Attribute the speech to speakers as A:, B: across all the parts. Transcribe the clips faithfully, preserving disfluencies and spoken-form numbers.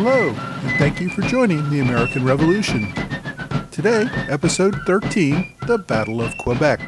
A: Hello, and thank you for joining the American Revolution. Today, Episode thirteen, The Battle of Quebec.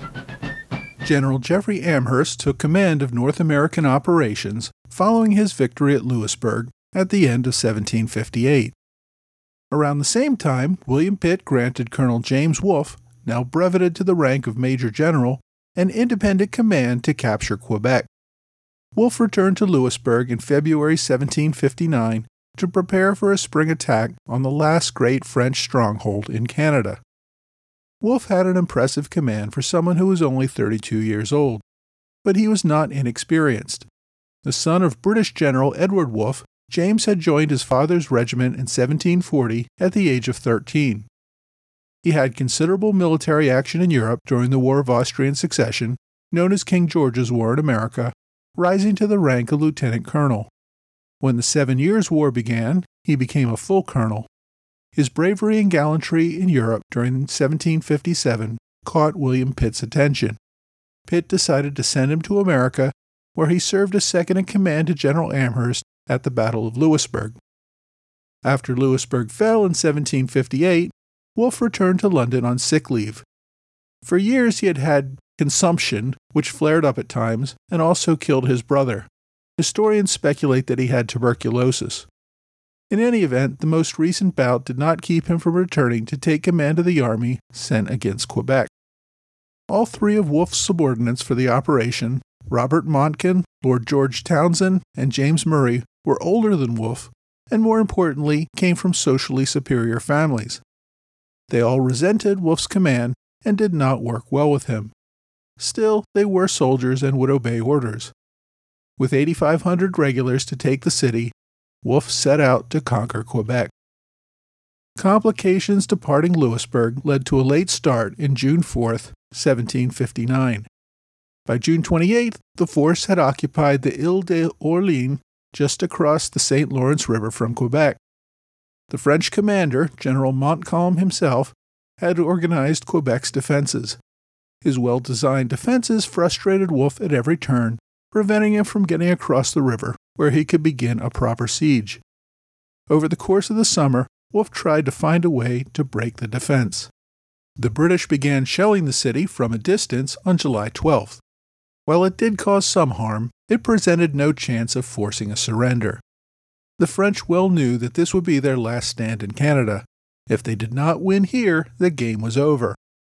A: General Jeffrey Amherst took command of North American operations following his victory at Louisburg at the end of seventeen fifty-eight. Around the same time, William Pitt granted Colonel James Wolfe, now breveted to the rank of Major General, an independent command to capture Quebec. Wolfe returned to Louisburg in February seventeen fifty-nine to prepare for a spring attack on the last great French stronghold in Canada. Wolfe had an impressive command for someone who was only thirty-two years old, but he was not inexperienced. The son of British General Edward Wolfe, James had joined his father's regiment in seventeen forty at the age of thirteen. He had considerable military action in Europe during the War of Austrian Succession, known as King George's War in America, rising to the rank of lieutenant colonel. When the Seven Years' War began, he became a full colonel. His bravery and gallantry in Europe during seventeen fifty-seven caught William Pitt's attention. Pitt decided to send him to America, where he served as second-in-command to General Amherst at the Battle of Louisburg. After Louisburg fell in seventeen fifty-eight, Wolfe returned to London on sick leave. For years he had had consumption, which flared up at times, and also killed his brother. Historians speculate that he had tuberculosis. In any event, the most recent bout did not keep him from returning to take command of the army sent against Quebec. All three of Wolfe's subordinates for the operation, Robert Montcalm, Lord George Townshend, and James Murray, were older than Wolfe, and more importantly, came from socially superior families. They all resented Wolfe's command and did not work well with him. Still, they were soldiers and would obey orders. With eighty-five hundred regulars to take the city, Wolfe set out to conquer Quebec. Complications departing Louisburg led to a late start in June fourth, seventeen fifty-nine. By June twenty-eighth, the force had occupied the Ile d'Orléans just across the Saint Lawrence River from Quebec. The French commander, General Montcalm himself, had organized Quebec's defenses. His well-designed defenses frustrated Wolfe at every turn, preventing him from getting across the river, where he could begin a proper siege. Over the course of the summer, Wolfe tried to find a way to break the defense. The British began shelling the city from a distance on July twelfth. While it did cause some harm, it presented no chance of forcing a surrender. The French well knew that this would be their last stand in Canada. If they did not win here, the game was over.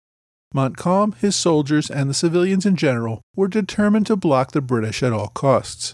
A: Montcalm, his soldiers, and the civilians in general were determined to block the British at all costs.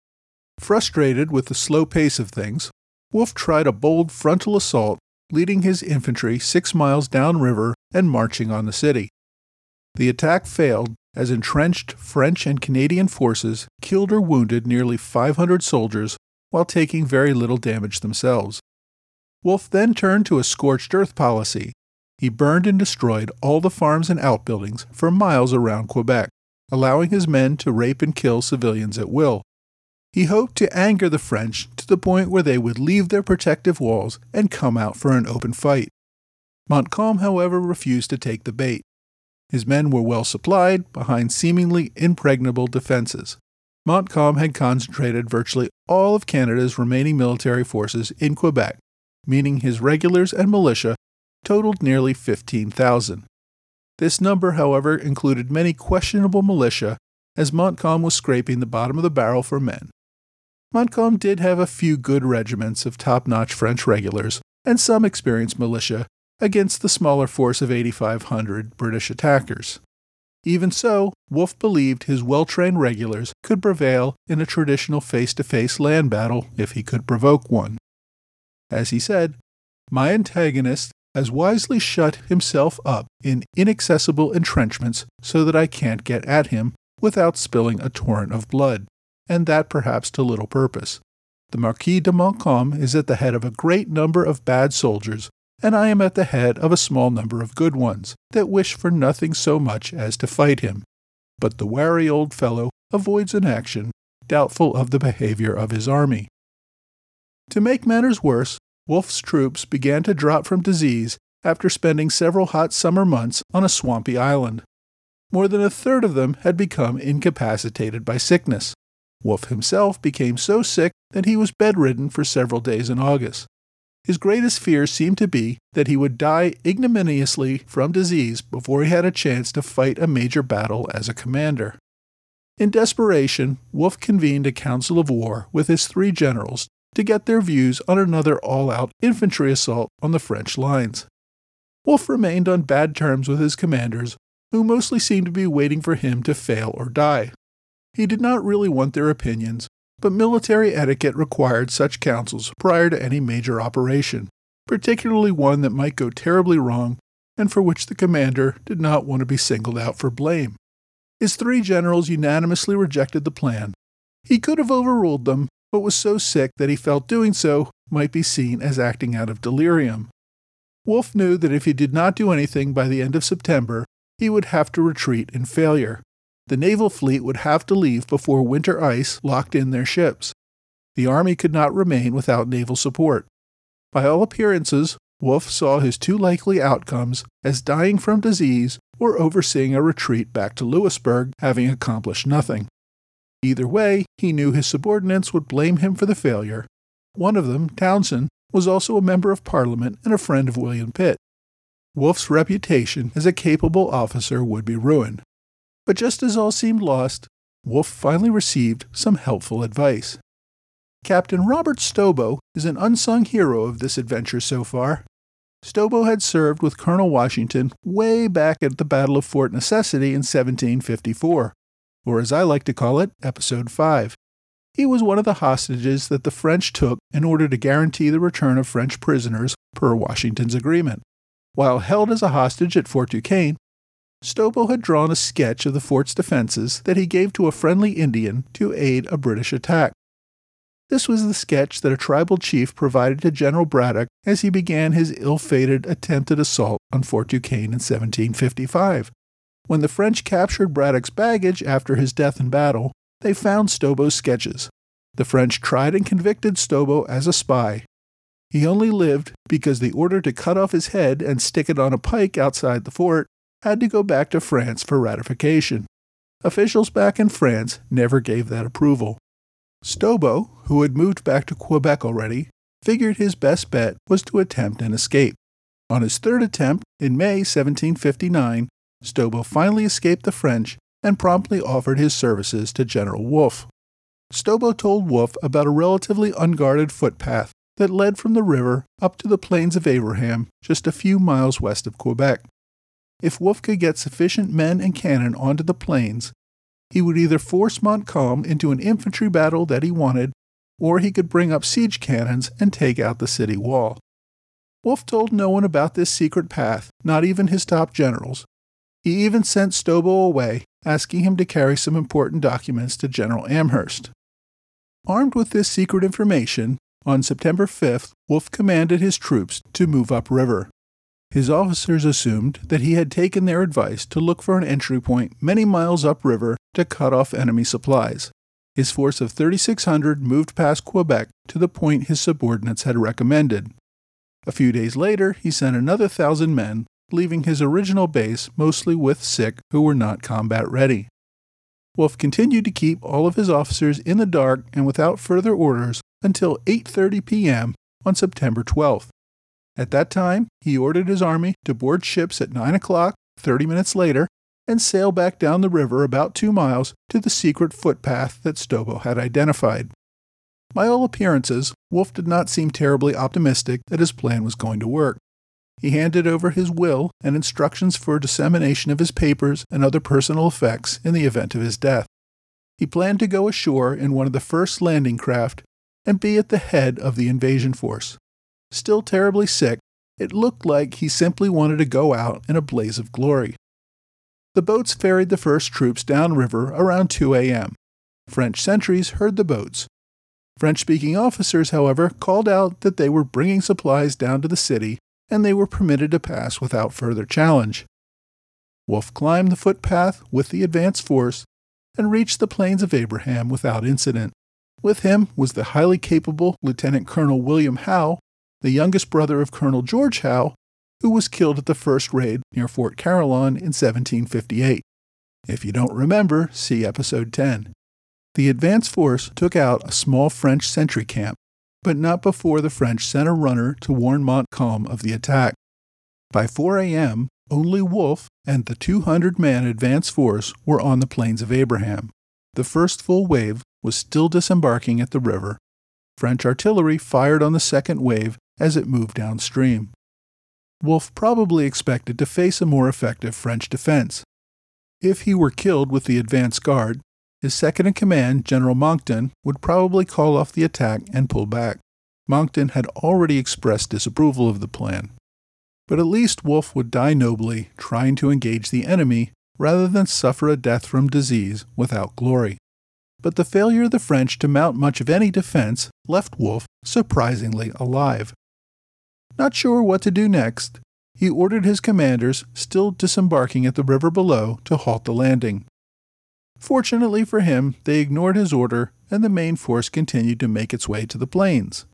A: Frustrated with the slow pace of things, Wolfe tried a bold frontal assault, leading his infantry six miles downriver and marching on the city. The attack failed, as entrenched French and Canadian forces killed or wounded nearly five hundred soldiers while taking very little damage themselves. Wolfe then turned to a scorched earth policy. He burned and destroyed all the farms and outbuildings for miles around Quebec, allowing his men to rape and kill civilians at will. He hoped to anger the French to the point where they would leave their protective walls and come out for an open fight. Montcalm, however, refused to take the bait. His men were well supplied behind seemingly impregnable defenses. Montcalm had concentrated virtually all of Canada's remaining military forces in Quebec, meaning his regulars and militia totaled nearly fifteen thousand. This number, however, included many questionable militia, as Montcalm was scraping the bottom of the barrel for men. Montcalm did have a few good regiments of top-notch French regulars and some experienced militia against the smaller force of eighty-five hundred British attackers. Even so, Wolfe believed his well-trained regulars could prevail in a traditional face-to-face land battle if he could provoke one. As he said, "My antagonist has wisely shut himself up in inaccessible entrenchments so that I can't get at him without spilling a torrent of blood, and that perhaps to little purpose. The Marquis de Montcalm is at the head of a great number of bad soldiers, and I am at the head of a small number of good ones that wish for nothing so much as to fight him. But the wary old fellow avoids an action, doubtful of the behavior of his army." To make matters worse, Wolfe's troops began to drop from disease after spending several hot summer months on a swampy island. More than a third of them had become incapacitated by sickness. Wolfe himself became so sick that he was bedridden for several days in August. His greatest fear seemed to be that he would die ignominiously from disease before he had a chance to fight a major battle as a commander. In desperation, Wolfe convened a council of war with his three generals to get their views on another all-out infantry assault on the French lines. Wolfe remained on bad terms with his commanders, who mostly seemed to be waiting for him to fail or die. He did not really want their opinions, but military etiquette required such councils prior to any major operation, particularly one that might go terribly wrong and for which the commander did not want to be singled out for blame. His three generals unanimously rejected the plan. He could have overruled them, but was so sick that he felt doing so might be seen as acting out of delirium. Wolfe knew that if he did not do anything by the end of September, he would have to retreat in failure. The naval fleet would have to leave before winter ice locked in their ships. The army could not remain without naval support. By all appearances, Wolfe saw his two likely outcomes as dying from disease or overseeing a retreat back to Louisbourg, having accomplished nothing. Either way, he knew his subordinates would blame him for the failure. One of them, Townshend, was also a member of Parliament and a friend of William Pitt. Wolfe's reputation as a capable officer would be ruined. But just as all seemed lost, Wolfe finally received some helpful advice. Captain Robert Stobo is an unsung hero of this adventure so far. Stobo had served with Colonel Washington way back at the Battle of Fort Necessity in seventeen fifty-four, or as I like to call it, Episode five. He was one of the hostages that the French took in order to guarantee the return of French prisoners per Washington's agreement. While held as a hostage at Fort Duquesne, Stobo had drawn a sketch of the fort's defenses that he gave to a friendly Indian to aid a British attack. This was the sketch that a tribal chief provided to General Braddock as he began his ill-fated attempted assault on Fort Duquesne in seventeen fifty-five. When the French captured Braddock's baggage after his death in battle, they found Stobo's sketches. The French tried and convicted Stobo as a spy. He only lived because the order to cut off his head and stick it on a pike outside the fort had to go back to France for ratification. Officials back in France never gave that approval. Stobo, who had moved back to Quebec already, figured his best bet was to attempt an escape. On his third attempt, in May seventeen fifty-nine, Stobo finally escaped the French and promptly offered his services to General Wolfe. Stobo told Wolfe about a relatively unguarded footpath that led from the river up to the plains of Abraham, just a few miles west of Quebec. If Wolfe could get sufficient men and cannon onto the plains, he would either force Montcalm into an infantry battle that he wanted, or he could bring up siege cannons and take out the city wall. Wolfe told no one about this secret path, not even his top generals. He even sent Stobo away, asking him to carry some important documents to General Amherst. Armed with this secret information, on September fifth, Wolfe commanded his troops to move upriver. His officers assumed that he had taken their advice to look for an entry point many miles upriver to cut off enemy supplies. His force of thirty-six hundred moved past Quebec to the point his subordinates had recommended. A few days later, he sent another thousand men, leaving his original base mostly with sick who were not combat ready. Wolfe continued to keep all of his officers in the dark and without further orders until eight thirty p.m. on September twelfth. At that time, he ordered his army to board ships at nine o'clock, thirty minutes later, and sail back down the river about two miles to the secret footpath that Stobo had identified. By all appearances, Wolfe did not seem terribly optimistic that his plan was going to work. He handed over his will and instructions for dissemination of his papers and other personal effects in the event of his death. He planned to go ashore in one of the first landing craft and be at the head of the invasion force. Still terribly sick, it looked like he simply wanted to go out in a blaze of glory. The boats ferried the first troops downriver around two a.m. French sentries heard the boats. French-speaking officers, however, called out that they were bringing supplies down to the city, and they were permitted to pass without further challenge. Wolfe climbed the footpath with the advance force and reached the plains of Abraham without incident. With him was the highly capable Lieutenant Colonel William Howe, the youngest brother of Colonel George Howe, who was killed at the first raid near Fort Carillon in seventeen fifty-eight. If you don't remember, see Episode ten. The advance force took out a small French sentry camp, but not before the French sent a runner to warn Montcalm of the attack. By four a.m., only Wolfe and the two hundred man advance force were on the Plains of Abraham. The first full wave was still disembarking at the river. French artillery fired on the second wave as it moved downstream. Wolfe probably expected to face a more effective French defense. If he were killed with the advance guard, his second-in-command, General Monckton, would probably call off the attack and pull back. Monckton had already expressed disapproval of the plan. But at least Wolfe would die nobly trying to engage the enemy rather than suffer a death from disease without glory. But the failure of the French to mount much of any defense left Wolfe surprisingly alive. Not sure what to do next, he ordered his commanders, still disembarking at the river below, to halt the landing. Fortunately for him, they ignored his order, and the main force continued to make its way to the plains.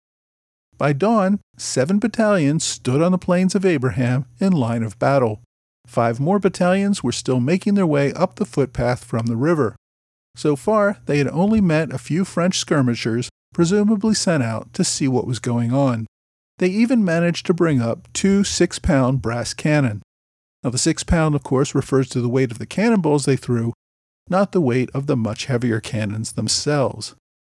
A: By dawn, seven battalions stood on the Plains of Abraham in line of battle. Five more battalions were still making their way up the footpath from the river. So far, they had only met a few French skirmishers, presumably sent out to see what was going on. They even managed to bring up two six-pound brass cannon. Now, the six-pound, of course, refers to the weight of the cannonballs they threw, not the weight of the much heavier cannons themselves.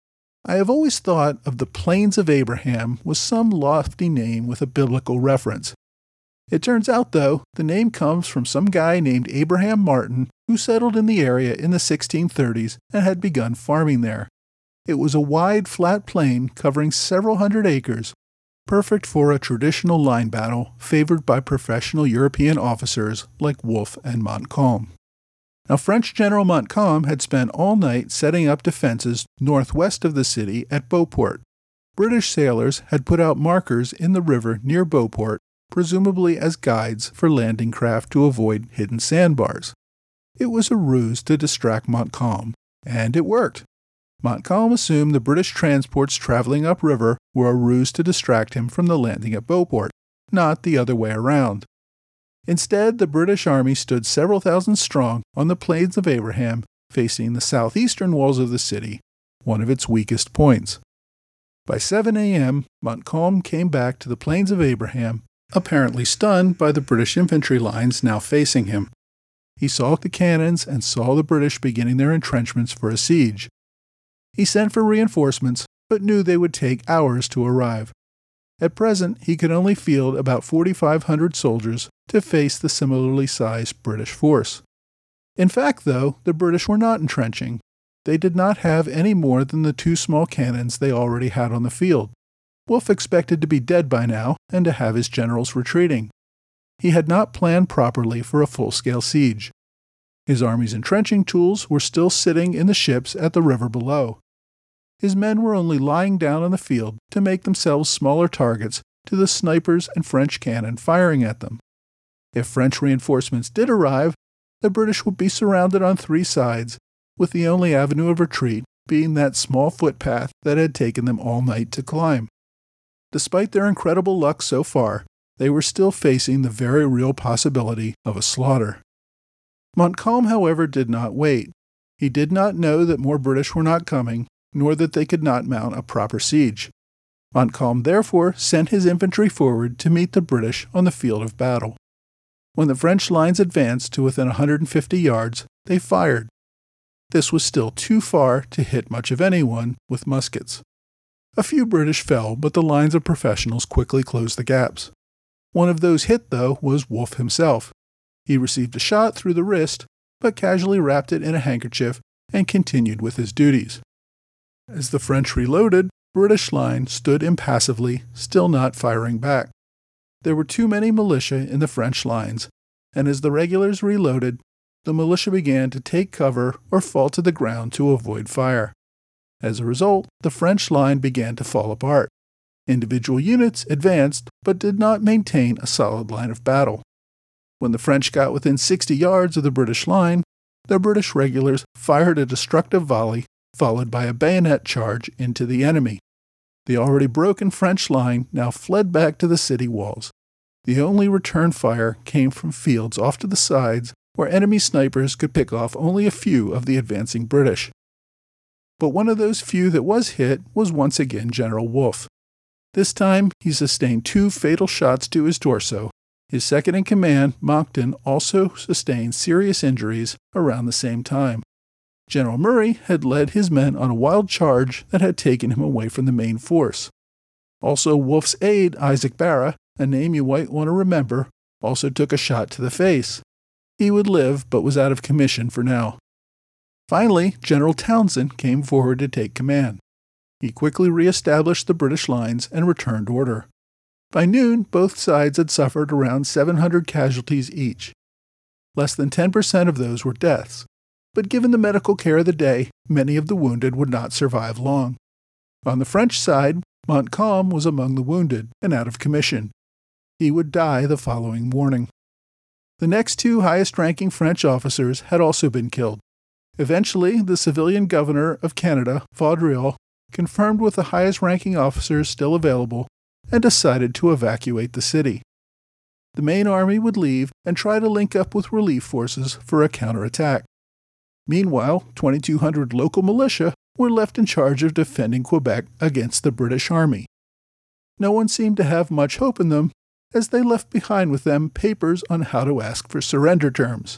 A: I have always thought of the Plains of Abraham with some lofty name with a biblical reference. It turns out, though, the name comes from some guy named Abraham Martin who settled in the area in the sixteen thirties and had begun farming there. It was a wide, flat plain covering several hundred acres, perfect for a traditional line battle favored by professional European officers like Wolfe and Montcalm. Now, French General Montcalm had spent all night setting up defenses northwest of the city at Beauport. British sailors had put out markers in the river near Beauport, presumably as guides for landing craft to avoid hidden sandbars. It was a ruse to distract Montcalm, and it worked. Montcalm assumed the British transports traveling upriver were a ruse to distract him from the landing at Beauport, not the other way around. Instead, the British army stood several thousand strong on the Plains of Abraham, facing the southeastern walls of the city, one of its weakest points. By seven a.m., Montcalm came back to the Plains of Abraham, apparently stunned by the British infantry lines now facing him. He saw the cannons and saw the British beginning their entrenchments for a siege. He sent for reinforcements, but knew they would take hours to arrive. At present, he could only field about forty-five hundred soldiers to face the similarly sized British force. In fact, though, the British were not entrenching. They did not have any more than the two small cannons they already had on the field. Wolfe expected to be dead by now and to have his generals retreating. He had not planned properly for a full-scale siege. His army's entrenching tools were still sitting in the ships at the river below. His men were only lying down on the field to make themselves smaller targets to the snipers and French cannon firing at them. If French reinforcements did arrive, the British would be surrounded on three sides, with the only avenue of retreat being that small footpath that had taken them all night to climb. Despite their incredible luck so far, they were still facing the very real possibility of a slaughter. Montcalm, however, did not wait. He did not know that more British were not coming, nor that they could not mount a proper siege. Montcalm therefore sent his infantry forward to meet the British on the field of battle. When the French lines advanced to within one hundred fifty yards, they fired. This was still too far to hit much of anyone with muskets. A few British fell, but the lines of professionals quickly closed the gaps. One of those hit, though, was Wolfe himself. He received a shot through the wrist, but casually wrapped it in a handkerchief and continued with his duties. As the French reloaded, British line stood impassively, still not firing back. There were too many militia in the French lines, and as the regulars reloaded, the militia began to take cover or fall to the ground to avoid fire. As a result, the French line began to fall apart. Individual units advanced but did not maintain a solid line of battle. When the French got within sixty yards of the British line, the British regulars fired a destructive volley, followed by a bayonet charge into the enemy. The already broken French line now fled back to the city walls. The only return fire came from fields off to the sides where enemy snipers could pick off only a few of the advancing British. but one of those few that was hit was once again General Wolfe. This time, he sustained two fatal shots to his torso. His second-in-command, Monckton, also sustained serious injuries around the same time. General Murray had led his men on a wild charge that had taken him away from the main force. Also, Wolfe's aide, Isaac Barra, a name you might want to remember, also took a shot to the face. He would live, but was out of commission for now. Finally, General Townshend came forward to take command. He quickly re-established the British lines and returned order. By noon, both sides had suffered around seven hundred casualties each. Less than ten percent of those were deaths, but given the medical care of the day, many of the wounded would not survive long. On the French side, Montcalm was among the wounded and out of commission. He would die the following morning. The next two highest-ranking French officers had also been killed. Eventually, the civilian governor of Canada, Vaudreuil, confirmed with the highest-ranking officers still available and decided to evacuate the city. The main army would leave and try to link up with relief forces for a counterattack. Meanwhile, twenty-two hundred local militia were left in charge of defending Quebec against the British Army. No one seemed to have much hope in them, as they left behind with them papers on how to ask for surrender terms.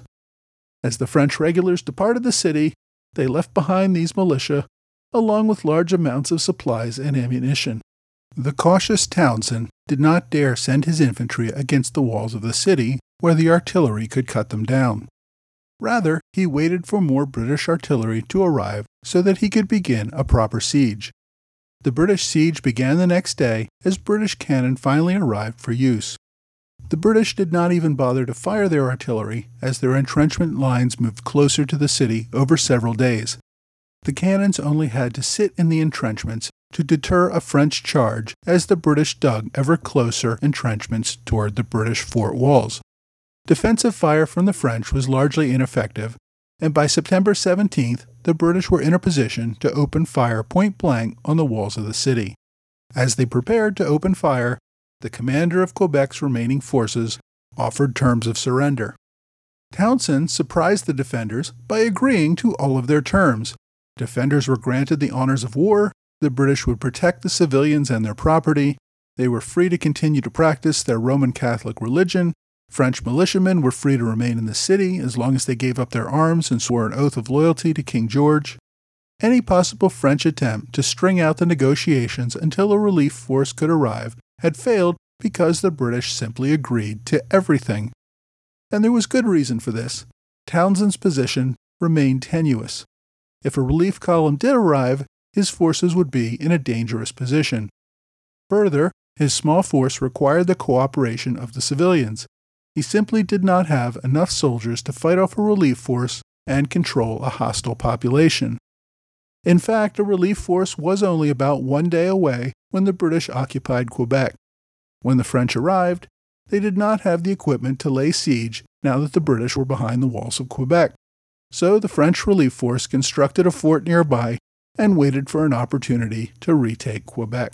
A: As the French regulars departed the city, they left behind these militia, along with large amounts of supplies and ammunition. The cautious Townshend did not dare send his infantry against the walls of the city, where the artillery could cut them down. Rather, he waited for more British artillery to arrive so that he could begin a proper siege. The British siege began the next day as British cannon finally arrived for use. The British did not even bother to fire their artillery as their entrenchment lines moved closer to the city over several days. The cannons only had to sit in the entrenchments to deter a French charge as the British dug ever closer entrenchments toward the British fort walls. Defensive fire from the French was largely ineffective, and by September seventeenth, the British were in a position to open fire point-blank on the walls of the city. As they prepared to open fire, the commander of Quebec's remaining forces offered terms of surrender. Townshend surprised the defenders by agreeing to all of their terms. Defenders were granted the honors of war, the British would protect the civilians and their property, they were free to continue to practice their Roman Catholic religion, French militiamen were free to remain in the city as long as they gave up their arms and swore an oath of loyalty to King George. Any possible French attempt to string out the negotiations until a relief force could arrive had failed because the British simply agreed to everything. And there was good reason for this. Townshend's position remained tenuous. If a relief column did arrive, his forces would be in a dangerous position. Further, his small force required the cooperation of the civilians. He simply did not have enough soldiers to fight off a relief force and control a hostile population. In fact, a relief force was only about one day away when the British occupied Quebec. When the French arrived, they did not have the equipment to lay siege now that the British were behind the walls of Quebec. So the French relief force constructed a fort nearby and waited for an opportunity to retake Quebec.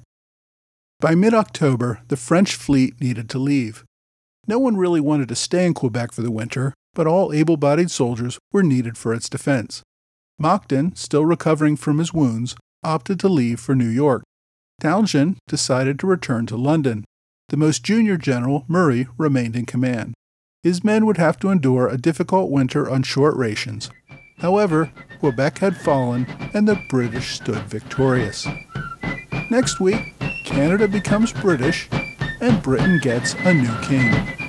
A: By mid-October, the French fleet needed to leave. No one really wanted to stay in Quebec for the winter, but all able-bodied soldiers were needed for its defense. Monckton, still recovering from his wounds, opted to leave for New York. Townshend decided to return to London. The most junior general, Murray, remained in command. His men would have to endure a difficult winter on short rations. However, Quebec had fallen and the British stood victorious. Next week, Canada becomes British and Britain gets a new king.